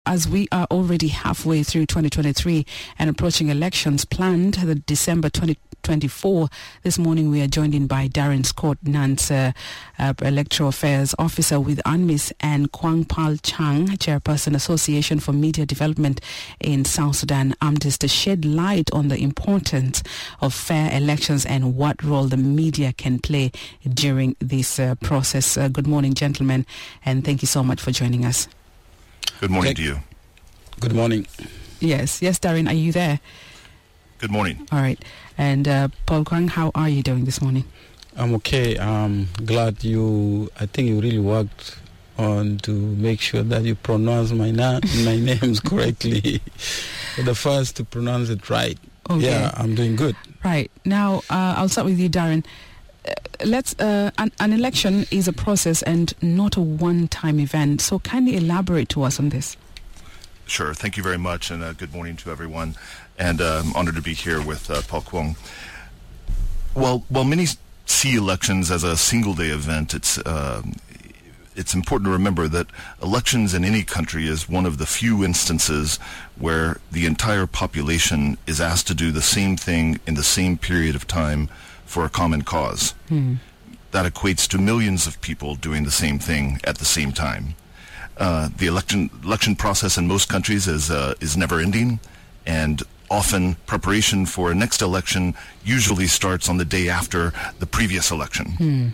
As we are already halfway through 2023 and approaching elections planned the December 2024, this morning we are joined in by Darren Scott Nance, Electoral Affairs Officer with UNMISS, and Kwang Pal Chang, Chairperson, Association for Media Development in South Sudan, to shed light on the importance of fair elections and what role the media can play during this process. Good morning, gentlemen, and thank you so much for joining us. Good morning to you. Good morning. Yes, Darren, are you there? Good morning. All right. And Paul Kwang, how are you doing this morning? I'm okay. I'm glad I think you really worked on to make sure that you pronounce my names correctly. You're the first to pronounce it right. Okay. Yeah, I'm doing good. Right. Now, I'll start with you, Darren. An election is a process and not a one-time event. So kindly elaborate to us on this. Sure. Thank you very much, and good morning to everyone. And I'm honored to be here with Paul Kwang. While many see elections as a single-day event, it's important to remember that elections in any country is one of the few instances where the entire population is asked to do the same thing in the same period of time for a common cause. That equates to millions of people doing the same thing at the same time. The election process in most countries is never-ending, and often preparation for a next election usually starts on the day after the previous election.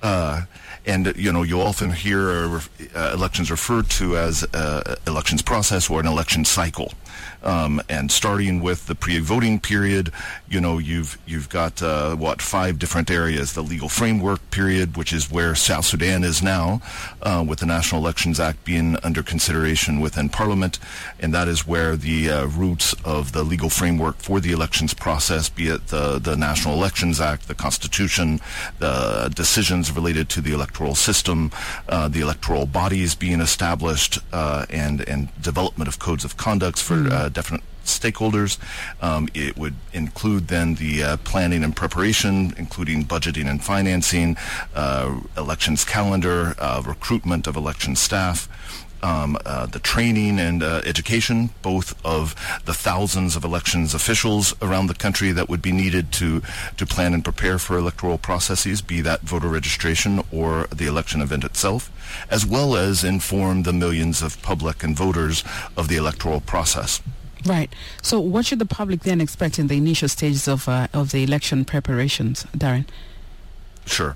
And you'll often hear elections referred to as elections process or an election cycle. And starting with the pre-voting period, you've got 5 different areas: the legal framework period, which is where South Sudan is now, with the National Elections Act being under consideration within Parliament, and that is where the roots of the legal framework for the elections process, be it the National Elections Act, the Constitution, the decisions related to the electoral system, the electoral bodies being established, and development of codes of conduct for different stakeholders. It would include then the planning and preparation, including budgeting and financing, elections calendar, recruitment of election staff, the training and education, both of the thousands of elections officials around the country that would be needed to plan and prepare for electoral processes, be that voter registration or the election event itself, as well as inform the millions of public and voters of the electoral process. Right. So what should the public then expect in the initial stages of the election preparations, Darren? Sure.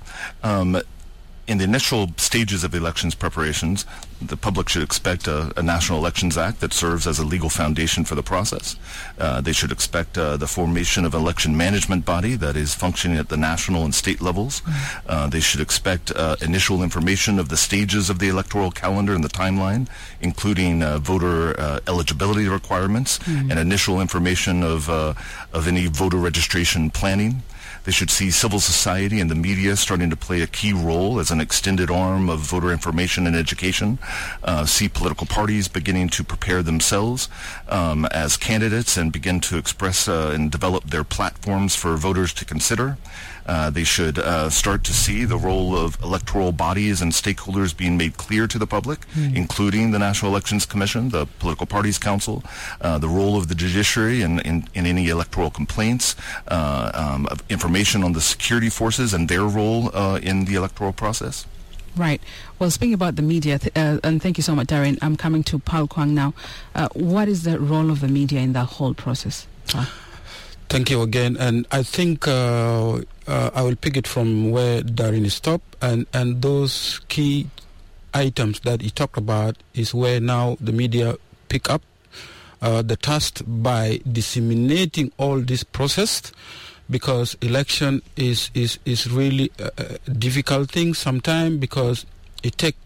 In the initial stages of elections preparations, the public should expect a National Elections Act that serves as a legal foundation for the process. They should expect the formation of an election management body that is functioning at the national and state levels. They should expect initial information of the stages of the electoral calendar and the timeline, including voter eligibility requirements and initial information of any voter registration planning. They should see civil society and the media starting to play a key role as an extended arm of voter information and education. See political parties beginning to prepare themselves as candidates and begin to express and develop their platforms for voters to consider. They should start to see the role of electoral bodies and stakeholders being made clear to the public, including the National Elections Commission, the Political Parties Council, the role of the judiciary in any electoral complaints, information on the security forces and their role in the electoral process. Right. Well, speaking about the media, and thank you so much, Darren, I'm coming to Paul Kwang now. What is the role of the media in that whole process? Thank you again. And I think I will pick it from where Darren stopped. And those key items that he talked about is where now the media pick up the task by disseminating all this process, because election is really a difficult thing sometimes, because it takes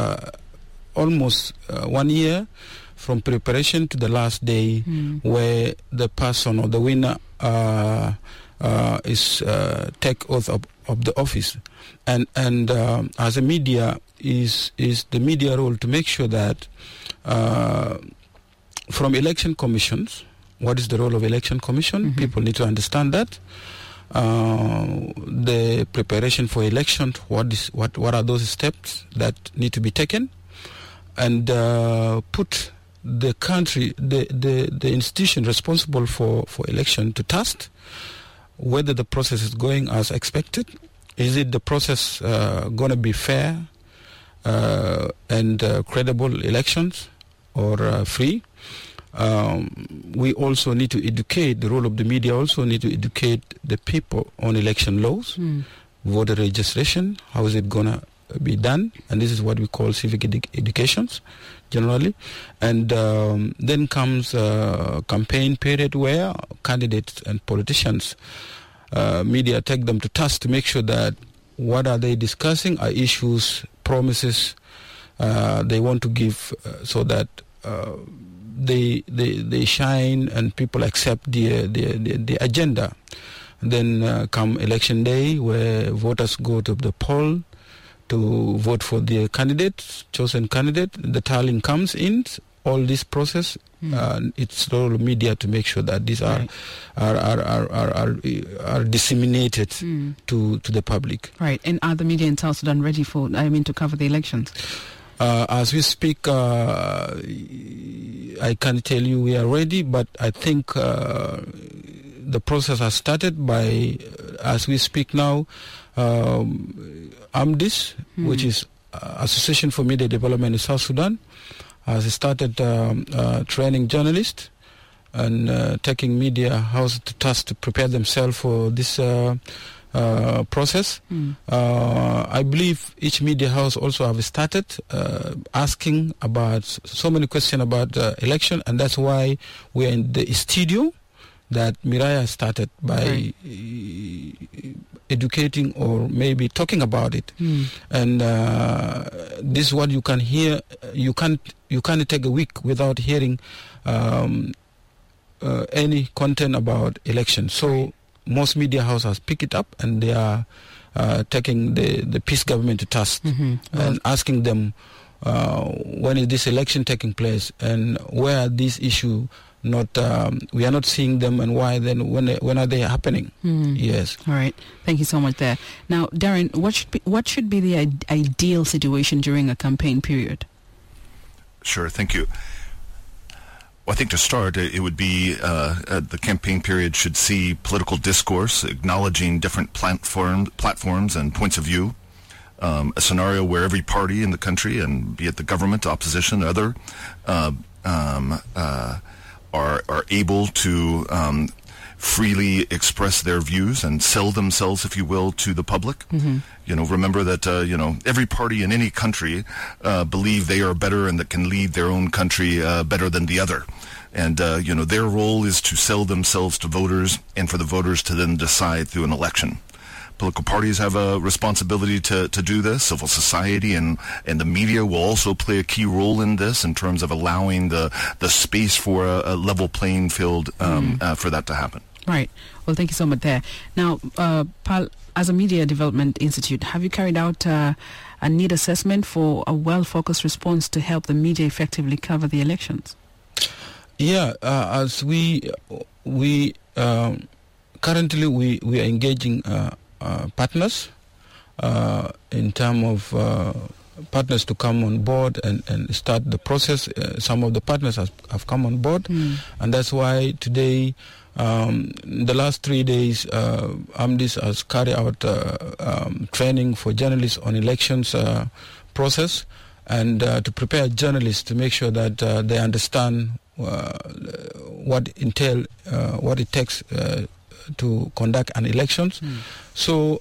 almost 1 year from preparation to the last day where the person or the winner is take oath of the office. And as a media, is the media role to make sure that from election commissions, what is the role of election commission? People need to understand that. The preparation for election, what are those steps that need to be taken, and put the country, the institution responsible for election to test whether the process is going as expected. Is it the process going to be fair and credible elections or free? We also need to educate, the role of the media also need to educate the people on election laws, voter registration, how is it going to be done, and this is what we call civic educations generally. And then comes campaign period where candidates and politicians, media take them to task to make sure that what are they discussing are issues, promises they want to give so that they shine and people accept the agenda. And then come election day where voters go to the poll to vote for their chosen candidate. The tallying comes in, all this process. It's the role of media to make sure that these are disseminated to the public. Right. And are the media in South Sudan ready to cover the elections? As we speak, I can't tell you we are ready, but I think the process has started by, as we speak now, AMDIS, which is Association for Media Development in South Sudan, has started training journalists and taking media houses to task to prepare themselves for this process. I believe each media house also have started asking about so many questions about the election, and that's why we are in the studio that Miraya started by educating or maybe talking about it. And this is what you can hear. You can't take a week without hearing any content about election. So most media houses pick it up, and they are taking the peace government to task and asking them when is this election taking place and where are these issues we are not seeing them, and why then when are they happening? Yes. All right. Thank you so much there. Now, Darren, what should be the ideal situation during a campaign period? Sure. Thank you. Well, I think to start, it would be the campaign period should see political discourse acknowledging different platforms and points of view. A scenario where every party in the country, and be it the government, opposition, other, are able to freely express their views and sell themselves, if you will, to the public. Remember that every party in any country believe they are better and that can lead their own country better than the other. And their role is to sell themselves to voters, and for the voters to then decide through an election. Political parties have a responsibility to do this. Civil society and the media will also play a key role in this in terms of allowing the space for a level playing field for that to happen. Right. Well, thank you so much there. Now, Pal, as a Media Development Institute, have you carried out a need assessment for a well-focused response to help the media effectively cover the elections? Yeah, as we currently we are engaging partners in terms of partners to come on board and start the process. Some of the partners have come on board, and that's why today, the last 3 days, AMDIS has carried out training for journalists on elections process, and to prepare journalists to make sure that they understand what it takes to conduct an elections. So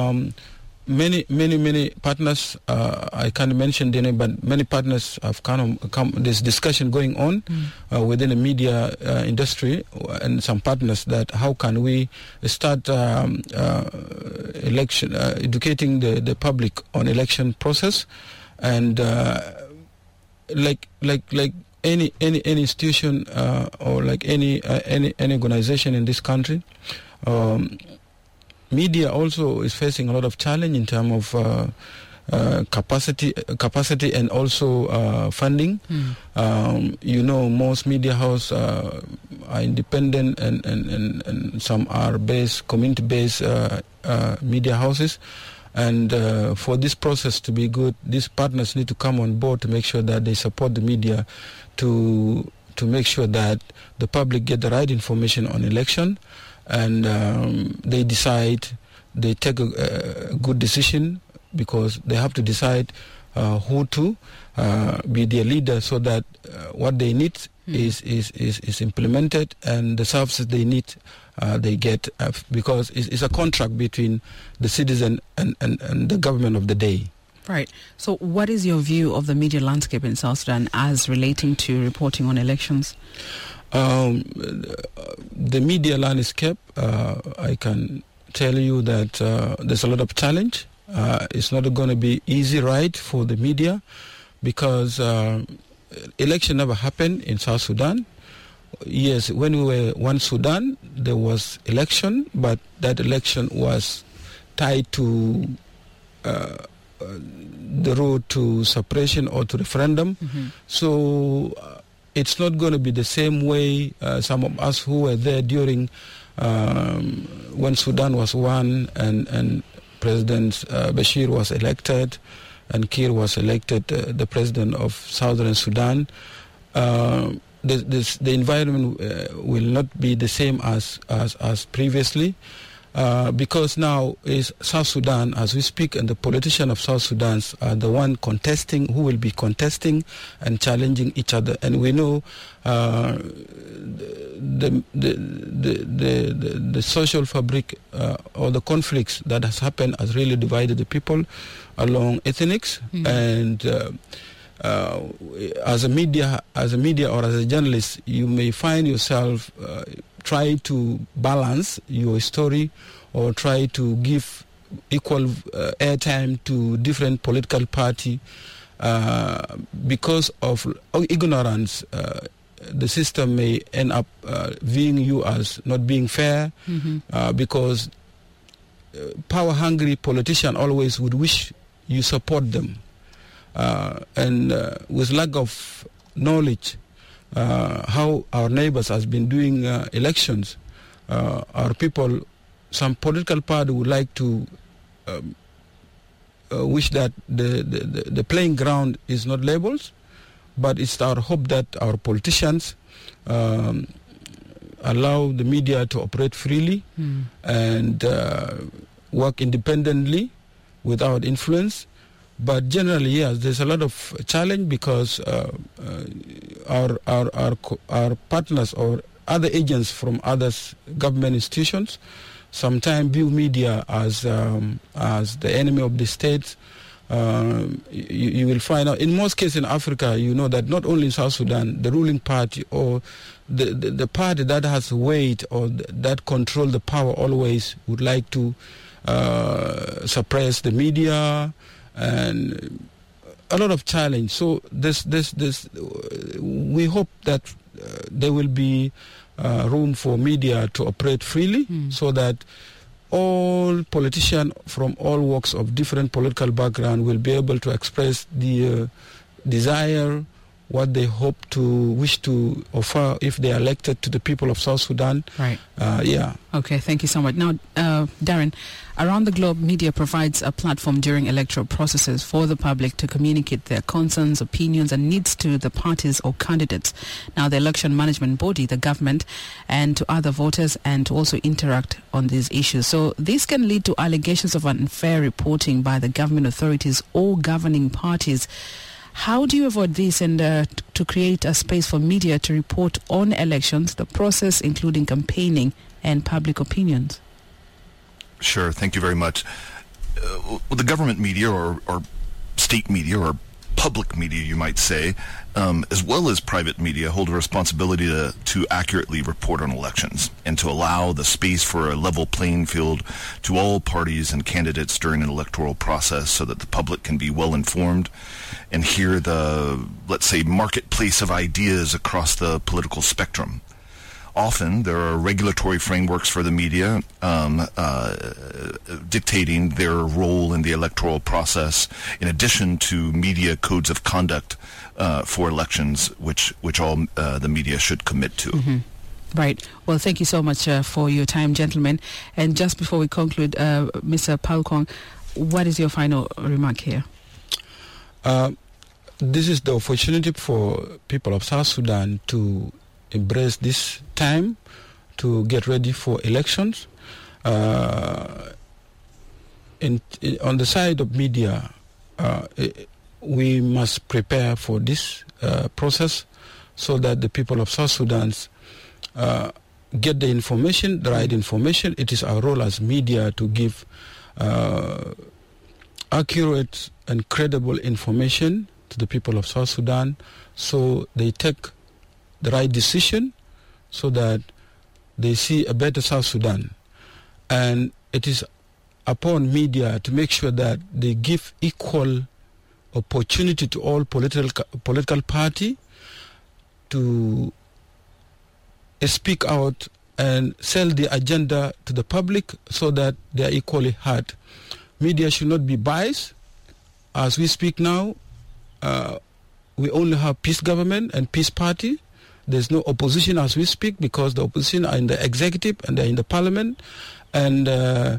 many partners, I can't mention the name, but many partners have come. There's discussion going on within the media industry, and some partners that how can we start election, educating the public on election process, and like any institution or like any organization in this country, media also is facing a lot of challenge in terms of capacity and also funding. Most media houses are independent and some are community-based media houses. And for this process to be good, these partners need to come on board to make sure that they support the media to make sure that the public get the right information on election, and they take a good decision, because they have to decide who to be their leader, so that what they need is implemented, and the services they need they get, because it's a contract between the citizen and the government of the day. Right. So what is your view of the media landscape in South Sudan as relating to reporting on elections? The media landscape, I can tell you that there's a lot of challenge. It's not going to be easy ride for the media, because election never happened in South Sudan. Yes, when we were one Sudan, there was election, but that election was tied to the road to suppression or to referendum. So it's not going to be the same way. Some of us who were there during when Sudan was won and President Bashir was elected and Kiir was elected the president of Southern Sudan, the environment will not be the same as previously, because now is South Sudan as we speak, and the politicians of South Sudan are the one contesting, who will be contesting and challenging each other. And we know the social fabric or the conflicts that has happened has really divided the people along ethnics. And as a media or as a journalist, you may find yourself try to balance your story or try to give equal airtime to different political party because of ignorance. The system may end up viewing you as not being fair, because power-hungry politicians always would wish you support them. And with lack of knowledge how our neighbors has been doing elections, our people, some political party would like to wish that the playing ground is not labels, but it's our hope that our politicians allow the media to operate freely and work independently without influence. But generally, yes, there's a lot of challenge, because our partners or other agents from other government institutions sometimes view media as the enemy of the state. You will find out in most cases in Africa, you know that not only in South Sudan, the ruling party or the party that has weight or that control the power always would like to suppress the media, and a lot of challenge. So this we hope that there will be room for media to operate freely, so that all politicians from all walks of different political background will be able to express the desire, what they hope to wish to offer if they are elected to the people of South Sudan. Right. Yeah. Okay, thank you so much. Now, Darren, around the globe, media provides a platform during electoral processes for the public to communicate their concerns, opinions, and needs to the parties or candidates. Now, the election management body, the government, and to other voters, and to also interact on these issues. So this can lead to allegations of unfair reporting by the government authorities or governing parties. How do you avoid this and to create a space for media to report on elections, the process, including campaigning and public opinions? Sure. Thank you very much. The government media or state media or public media, you might say, as well as private media, hold a responsibility to accurately report on elections and to allow the space for a level playing field to all parties and candidates during an electoral process, so that the public can be well informed and hear the, let's say, marketplace of ideas across the political spectrum. Often there are regulatory frameworks for the media dictating their role in the electoral process, in addition to media codes of conduct for elections, which all the media should commit to. Right. Well, thank you so much for your time, gentlemen. And just before we conclude, Mr. Paul Kwong, what is your final remark here? This is the opportunity for people of South Sudan to embrace this time to get ready for elections. On the side of media, we must prepare for this process so that the people of South Sudan get the information, the right information. It is our role as media to give accurate and credible information to the people of South Sudan so they take the right decision so that they see a better South Sudan. And it is upon media to make sure that they give equal opportunity to all political party to speak out and sell the agenda to the public so that they are equally heard. Media should not be biased. As we speak now, we only have peace government and peace party. There's no opposition as we speak because the opposition are in the executive and they're in the parliament. And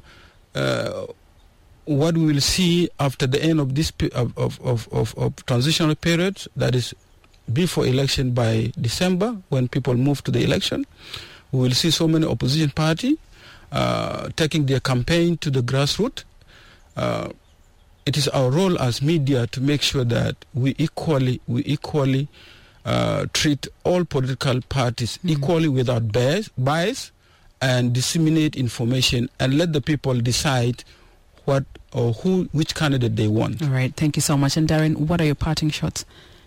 what we will see after the end of this of transitional period, that is before election by December, when people move to the election, we will see so many opposition party taking their campaign to the grassroots. It is our role as media to make sure that we equally treat all political parties equally without bias and disseminate information and let the people decide what or which candidate they want. All right, thank you so much. And Darren, what are your parting shots?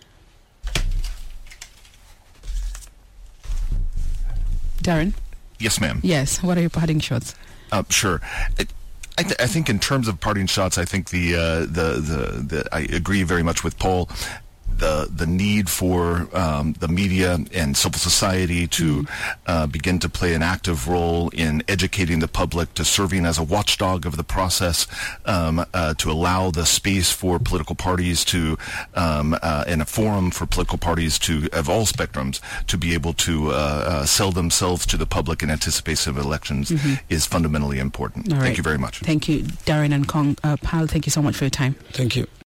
Darren? Yes, ma'am. Yes, what are your parting shots? Sure. I think in terms of parting shots, I think I agree very much with Paul. The need for the media and civil society to begin to play an active role in educating the public, to serving as a watchdog of the process, to allow the space for political parties to, and a forum for political parties to, of all spectrums, to be able to sell themselves to the public in anticipation of elections is fundamentally important. All right. Thank you very much. Thank you, Darren and Kong. Pal, thank you so much for your time. Thank you.